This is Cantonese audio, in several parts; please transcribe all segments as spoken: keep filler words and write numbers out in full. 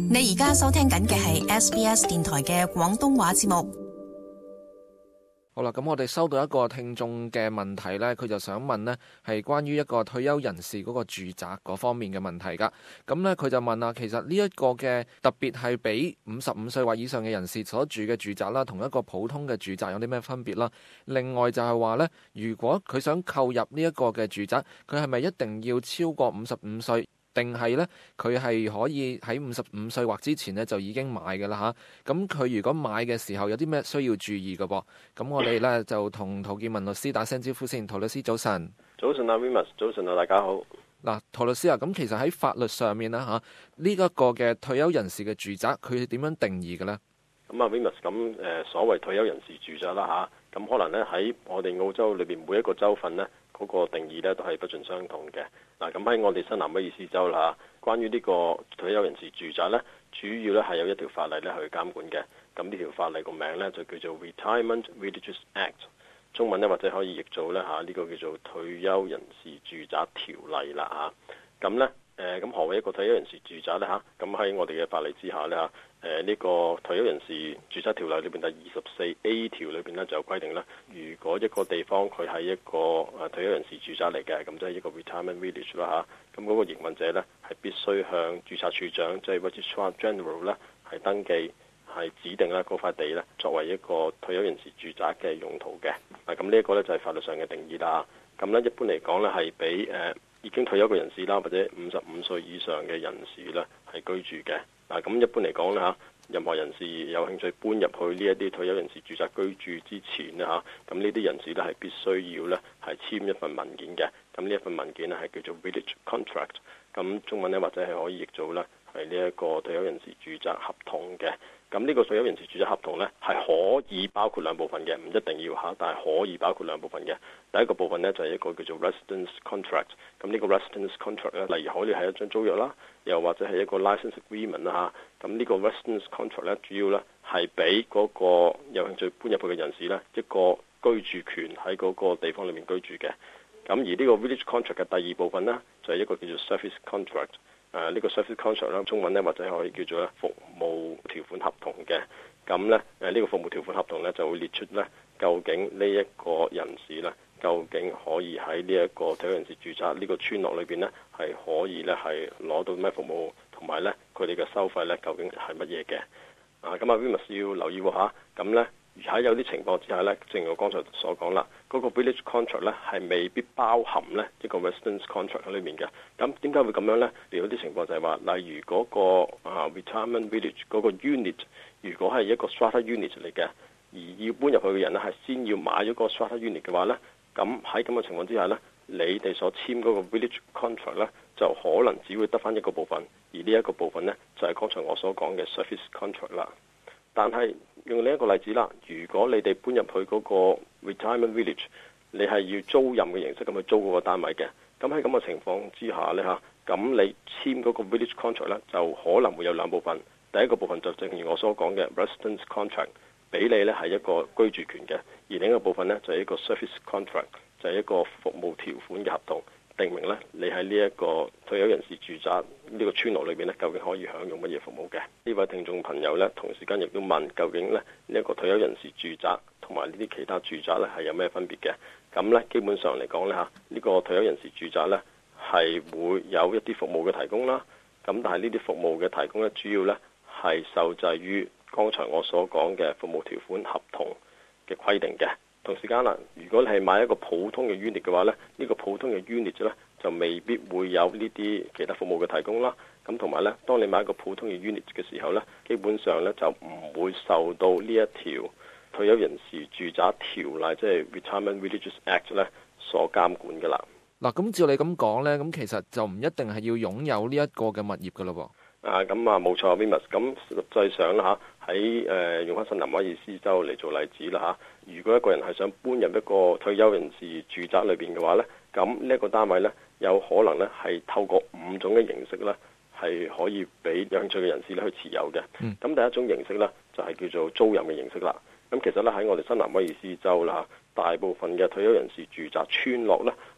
你而家收聽緊嘅係 S B S 電台嘅廣東話節目。 好啦，咁我哋收到一個聽眾嘅問題呢，佢就想問呢係關於一個退休人士嗰個住宅嗰方面嘅問題噶。咁呢，佢就問啊，其實呢一個嘅特別係俾五十五歲或以上嘅人士所住嘅住宅啦，同一個普通嘅住宅有啲咩分別啦？另外就係話呢，如果佢想購入呢一個嘅住宅，佢係咪一定要超過五十五歲？定係咧，佢係可以喺五十五歲或之前咧就已經買嘅啦嚇。咁佢如果買嘅時候有啲咩需要注意嘅噃？咁我哋咧就同陶建文律師打聲招呼先。陶律師早晨。 早晨啊 Remus， 早晨啊，大家好。 嗱，陶律師啊，咁其實喺法律上面啦嚇，呢一個嘅退休人士嘅住宅，佢係點樣定義嘅咧？ 咁啊 Remus，咁誒所謂退休人士住宅啦嚇，咁可能咧喺我哋澳洲裏邊每一個州份咧，嗰個定義咧都係不盡相同嘅。嗱，咁喺我哋新南威爾斯州啦嚇，關於呢個退休人士住宅咧，主要咧係有一條法例咧去監管嘅。咁呢條法例個名咧就叫做 Retirement Villages Act， 中文咧或者可以譯做咧嚇呢個叫做退休人士住宅條例啦嚇。咁咧誒咁何謂一個退休人士住宅咧嚇？咁喺我哋嘅法例之下咧嚇。誒呢個退休人士住宅條例裏邊第二十四 A 條裏邊咧就有規定啦，如果一個地方佢係一個誒退休人士住宅嚟嘅，咁即係一個 retirement village 啦嚇，咁嗰個營運者咧係必須向註冊處長即係 Registrar General 咧係登記係指定啦嗰塊地咧作為一個退休人士住宅嘅用途嘅。嗱咁呢一個咧就係法律上嘅定義啦。咁咧一般嚟講咧係俾誒已經退休嘅人士啦，或者五十五歲以上嘅人士咧係居住嘅。嗱，咁一般嚟講咧嚇，任何人士有興趣搬入去呢一啲退休人士住宅居住之前咧嚇，咁呢啲人士咧係必須要咧係簽一份文件嘅。咁呢一份文件咧係叫做 Village Contract， 咁中文咧或者係可以譯做咧係呢一個退休人士住宅合同嘅。咁呢個退休人士住宅合同咧係可以包括兩部分嘅，唔一定要嚇，但係可以包括兩部分嘅。第一個部分咧就係一個叫做 Residence Contract， 咁呢個 Residence Contract 咧，例如可以係一張租約啦，又或者係一個 License Agreement 啦嚇。咁呢個 Residence Contract 咧，主要咧係俾嗰個有興趣搬入去嘅人士咧一個居住權喺嗰個地方裏面居住嘅。咁而呢個 Village Contract 嘅第二部分咧就係一個叫做 Service Contract。誒、uh, 呢個 service contract 啦，中文咧或者可以叫做咧服務條款合同嘅。咁咧誒呢個服務條款合同咧就會列出咧究竟呢一個人士咧究竟可以喺呢一個退休人士住宅呢個村落裏邊咧係可以咧係攞到咩服務，同埋咧佢哋嘅收費咧究竟係乜嘢嘅？啊咁啊 Remus 要留意喎嚇，咁咧喺有啲情況之下咧，正如我剛才所講啦，嗰、那個 village contract 咧係未必包含咧一個 residence contract 喺裏面嘅。咁點解會咁樣咧？有啲情況就係話，例如嗰、那個啊 retirement village 嗰個 unit， 如果係一個 strata unit 嚟嘅，而要搬入去嘅人咧係先要買咗個 strata unit 嘅話咧，咁喺咁嘅情況之下咧，你哋所簽嗰個 village contract 咧就可能只會得返一個部分，而呢一個部分咧就係、是、剛才我所講嘅 service contract 啦。但係用另一個例子啦，如果你哋搬入去嗰個 retirement village，你係要租賃嘅形式咁去租嗰個單位嘅，咁喺咁嘅情況之下呢，嚇，咁你簽嗰個 village contract 呢，就可能會有兩部分。第一個部分就正如我所講嘅 residence contract，俾你呢係一個居住權嘅，而另一個部分呢，就係一個 service contract，就係一個服務條款嘅合同。定明咧，你喺呢一個退休人士住宅呢個村落裏邊咧，究竟可以享用乜嘢服務嘅？呢位聽眾朋友咧，同時間亦都問，究竟咧呢一個退休人士住宅同埋呢啲其他住宅咧係有咩分別嘅？咁咧基本上嚟講咧嚇，呢個退休人士住宅咧係會有一啲服務嘅提供啦。咁但係呢啲服務嘅提供咧，主要咧係受制於剛才我所講嘅服務條款合同嘅規定嘅。同時間啦，如果你係買一個普通嘅 unit 嘅話咧，呢、呢個普通嘅 unit 咧就未必會有呢啲其他服務嘅提供啦。咁同埋咧，當你買一個普通嘅 unit 嘅時候咧，基本上咧就唔會受到呢一條退休人士住宅條例，即係 Retirement Villages Act 咧所監管嘅啦。 嗱，咁照你咁講咧，咁其實就唔一定係要擁有呢一個嘅物業噶咯喎。 啊，咁啊冇錯 Remus，咁實際上啦嚇，喺誒用翻新南威爾斯州嚟做例子啦嚇。如果一個人係想搬入一個退休人士住宅裏邊嘅話咧，咁呢一個單位咧有可能咧係透過五種嘅形式咧係可以俾有興趣嘅人士咧去持有嘅。咁、嗯、第一種形式咧就係、是、叫做租賃嘅形式啦。咁其實咧喺我哋新南威爾斯州啦，大部分嘅退休人士住宅村落咧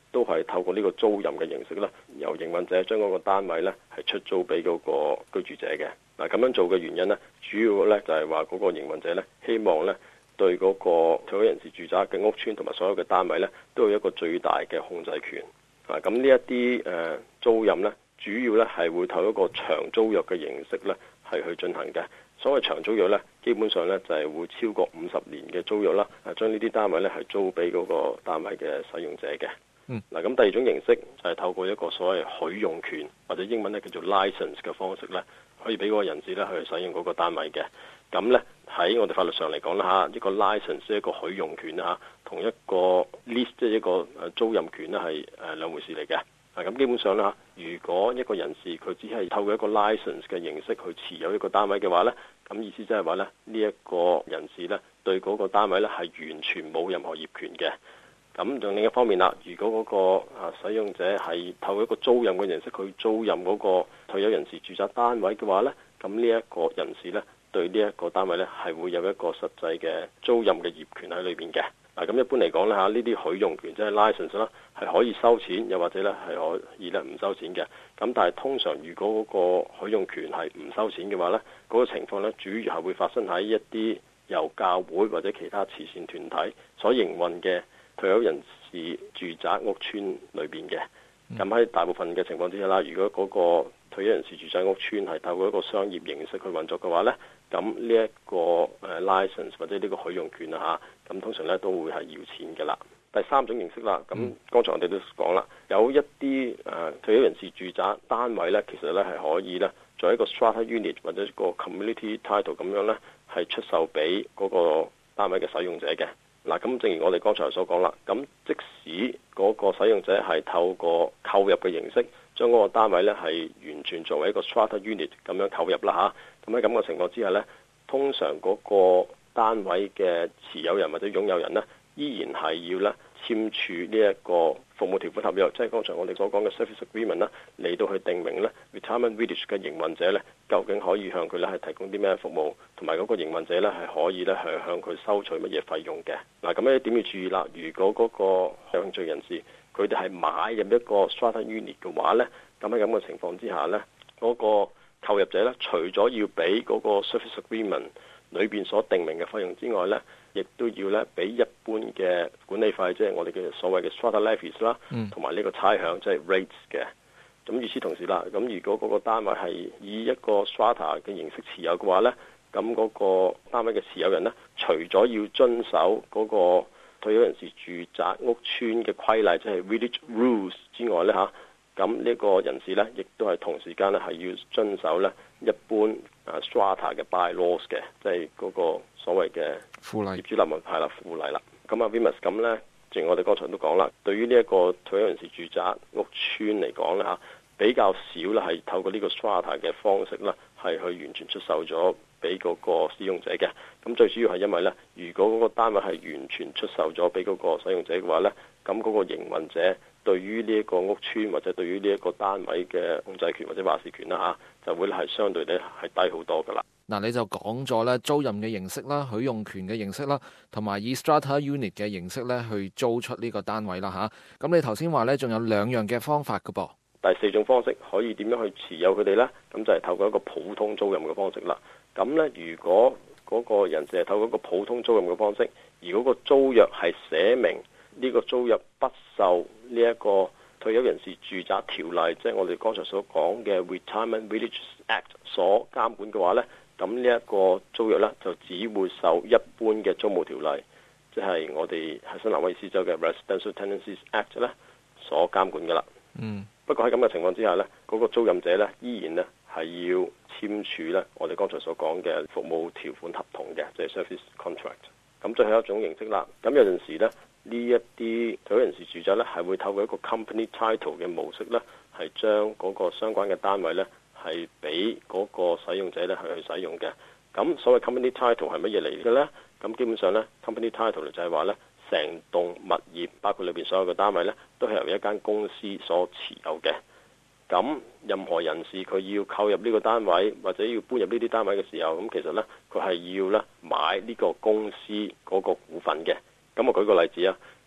都係透過呢個租賃嘅形式咧，由營運者將嗰個單位咧係出租俾嗰個居住者嘅。嗱，咁樣做嘅原因咧，主要咧就係話嗰個營運者咧希望咧對嗰個退休人士住宅嘅屋邨同埋所有嘅單位咧都有一個最大嘅控制權。啊，咁呢一啲誒租賃咧，主要咧係會透過一個長租約嘅形式咧係去進行嘅。所謂長租約咧，基本上咧就係會超過五十年嘅租約啦，係將呢啲單位咧係租俾嗰個單位嘅使用者嘅。 嗯， 嗱，咁第二種形式就係透過一個所謂許用權或者英文咧叫做 license 嘅方式咧，可以俾嗰個人士咧去使用嗰個單位嘅。咁咧喺我哋法律上嚟講啦嚇，一個 license 一個許用權啦嚇，同一個 lease 即係一個誒租賃權咧係誒兩回事嚟嘅。咁基本上啦，如果一個人士佢只係透過一個 license 嘅形式去持有一個單位嘅話呢，咁意思即係話咧呢一個人士呢對嗰個單位呢係完全冇任何業權嘅。咁仲另一方面啦，如果嗰個啊使用者係透過一個租賃嘅形式去租賃嗰個退休人士住宅單位嘅話呢，咁呢一個人士呢對呢一個單位呢係會有一個實際嘅租賃嘅業權喺裏邊嘅。嗱，咁一般嚟講咧嚇，呢啲許用權即係 license 啦，係可以收錢，又或者咧係可以咧唔收錢嘅。咁但係通常如果嗰個許用權係唔收錢嘅話咧，嗰個情況咧主要係會發生喺一啲由教會或者其他慈善團體所營運嘅退休人士住宅屋邨裏邊嘅。咁喺大部分嘅情況之下啦，如果嗰個退休人士住宅屋邨係透過一個商業形式去運作嘅話咧，咁呢一個誒 license 或者呢個許用權啊嚇，咁通常咧都會係要錢嘅啦。第三種形式啦，咁剛才我哋都講啦，有一啲誒退休人士住宅單位咧，其實咧係可以咧做一個 strata unit 或者一個 community title 咁樣咧，係出售俾嗰個單位嘅使用者嘅。嗱，咁正如我哋剛才所講啦，咁即使嗰個使用者係透過購入嘅形式，將嗰個單位咧係完全作為一個 strata unit 咁樣購入啦嚇，咁喺咁嘅情況之下咧，通常嗰個單位嘅持有人或者擁有人呢，依然係要咧簽署呢一個服務條款合約，即係剛才我哋所講嘅 service agreement 啦，嚟到去定明咧 retirement village 嘅營運者咧，究竟可以向佢咧係提供啲咩服務，同埋嗰個營運者咧係可以咧係向佢收取乜嘢費用嘅。嗱，咁呢一點要注意啦，如果嗰個有興趣人士佢哋係買入一個 strata unit 嘅話咧，咁喺咁嘅情況之下咧，嗰個購入者咧，除咗要俾嗰個 service agreement 裏邊所定明嘅費用之外咧，亦都要咧俾一般嘅管理費，即係我哋嘅所謂嘅 strata levies 啦，同埋呢個差餉，即係 rates 嘅。咁與此同時啦，咁如果嗰個單位係以一個 strata 嘅形式持有嘅話咧，咁嗰個單位嘅持有人咧，除咗要遵守嗰個退休人士住宅屋邨嘅規例，即係 village rules 之外咧嚇，咁呢個人士咧，亦都係同時間咧係要遵守咧一般啊 strata 嘅 bylaws 嘅，即係嗰個所謂嘅附例、業主立案係啦，附例啦。咁啊 Vimas 咁咧，正如我哋剛才都講啦，對於呢一個退休人士住宅屋邨嚟講咧嚇，比較少咧係透過呢個 strata 嘅方式啦，係去完全出售咗俾嗰個使用者嘅。咁最主要係因為咧，如果嗰個單位係完全出售咗俾嗰個使用者嘅話咧，咁嗰個營運者對於呢一個屋邨或者對於呢一個單位嘅控制權或者話事權啦嚇，就會係相對咧係低好多噶啦。 嗱，你就講咗咧租賃嘅形式啦、許用權嘅形式啦，同埋以 strata unit 嘅形式咧去租出呢個單位啦嚇。咁你頭先話咧仲有兩樣嘅方法噶噃。 第四種方式可以點樣去持有佢哋呢？咁就係透過一個普通租賃嘅方式啦。咁呢，如果嗰個人士係透過一個普通租賃嘅方式，而嗰個租約係寫明呢個租約不受呢一個退休人士住宅條例，即係我哋剛才所講嘅 Retirement Villages Act 所監管嘅話呢，咁呢一個租約呢，就只會受一般嘅租務條例，即係我哋喺新南威爾斯州嘅 Residential Tenancies Act 呢所監管噶啦。嗯。不過喺咁嘅情況之下呢，嗰個租賃者呢，依然呢係要簽署呢我哋剛才所講嘅服務條款合同嘅，即係 service contract。咁最後一種形式啦，咁有陣時呢，呢一啲退休人士住宅呢，係會透過一個 company title 嘅模式呢，係將嗰個相關嘅單位呢，係俾嗰個使用者呢去去使用嘅。咁所謂 company title 係乜嘢嚟嘅呢？咁基本上呢 company title 就係話呢，成棟物業包括裏邊所有嘅單位呢，都係由一間公司所持有嘅。咁任何人士佢要購入呢個單位或者要搬入呢啲單位嘅時候，咁其實呢，佢係要呢買呢個公司嗰個股份嘅。咁我舉個例子啊，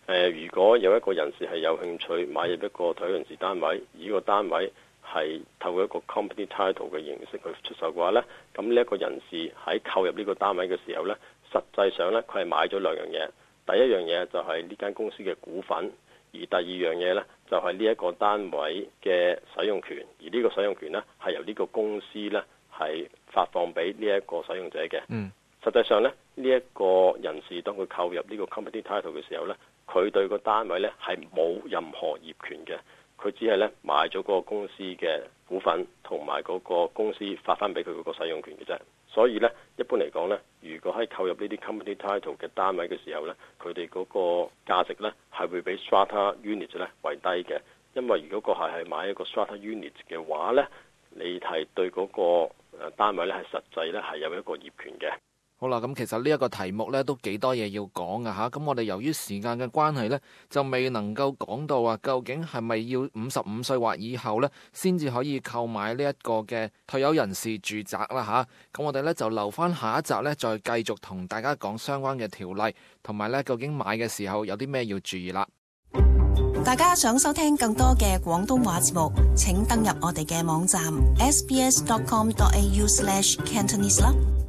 呃，如果有一個人士係有興趣買入一個退休人士單位，而呢個單位係透過一個 company title 嘅形式去出售嘅話呢，咁呢一個人士喺購入呢個單位嘅時候呢，實際上呢，佢係買咗兩樣嘢。第一樣嘢就係呢間公司嘅股份，而第二樣嘢呢，就係呢一個單位嘅使用權，而呢個使用權呢，係由呢個公司呢係發放俾呢一個使用者嘅。嗯，實際上呢，呢、這、一個人士當佢購入呢個 company title 嘅時候呢，佢對個單位呢係冇任何業權嘅，佢只係呢買咗嗰個公司嘅股份同埋嗰個公司發翻俾佢嗰個使用權嘅啫。所以呢，一般嚟講呢，如果喺購入呢啲 company title 嘅單位嘅時候呢，佢哋嗰個價值呢係會比 strata unit 呢為低嘅，因為如果個係係買一個 strata unit 嘅話呢，你係對嗰個單位呢係實際呢係有一個業權嘅。 好啦，咁其實呢一個題目咧都幾多嘢要講㗎吓，咁我哋由於時間嘅關係咧，就未能夠講到啊，究竟係咪要五十五歲或以後咧，先至可以購買呢一個嘅退休人士住宅啦吓，咁我哋咧就留翻下一集咧，再繼續同大家講相關嘅條例，同埋咧究竟買嘅時候有啲咩要注意啦。 大家想收聽更多嘅廣東話節目，請登入我哋嘅網站 s b s dot com dot a u slash cantonese 啦。